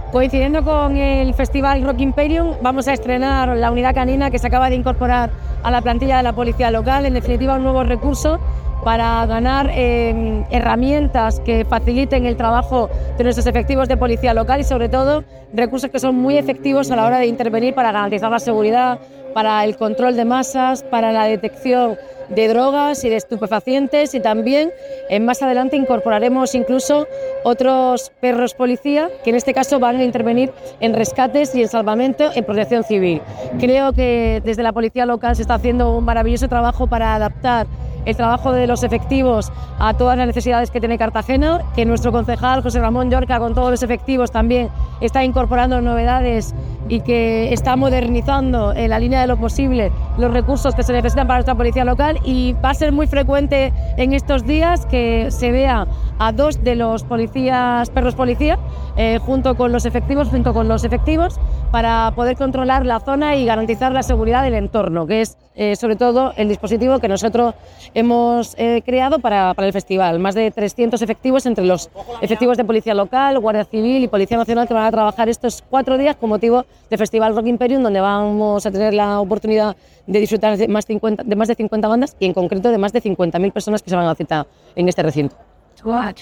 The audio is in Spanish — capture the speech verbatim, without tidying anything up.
Coincidiendo con el Festival Rock Imperium, vamos a estrenar la unidad canina que se acaba de incorporar a la plantilla de la policía local. En definitiva, un nuevo recurso para ganar eh, herramientas que faciliten el trabajo de nuestros efectivos de policía local y, sobre todo, recursos que son muy efectivos a la hora de intervenir para garantizar la seguridad, para el control de masas, para la detección de drogas y de estupefacientes, y también eh, más adelante incorporaremos incluso otros perros policía que en este caso van a intervenir en rescates y en salvamento en protección civil. Creo que desde la policía local se está haciendo un maravilloso trabajo para adaptar el trabajo de los efectivos a todas las necesidades que tiene Cartagena, que nuestro concejal José Ramón Llorca, con todos los efectivos, también está incorporando novedades y que está modernizando en la línea de lo posible los recursos que se necesitan para nuestra policía local, y va a ser muy frecuente en estos días que se vea a dos de los policías, perros policía, eh, junto con los efectivos, junto con los efectivos, para poder controlar la zona y garantizar la seguridad del entorno, que es eh, sobre todo el dispositivo que nosotros hemos eh, creado para, para el festival. Más de trescientos efectivos entre los efectivos de policía local, Guardia Civil y Policía Nacional, que van a trabajar estos cuatro días con motivo del Festival Rock Imperium, donde vamos a tener la oportunidad de disfrutar de más de cincuenta, de más de cincuenta bandas y en concreto de más de cincuenta mil personas que se van a citar en este recinto. What?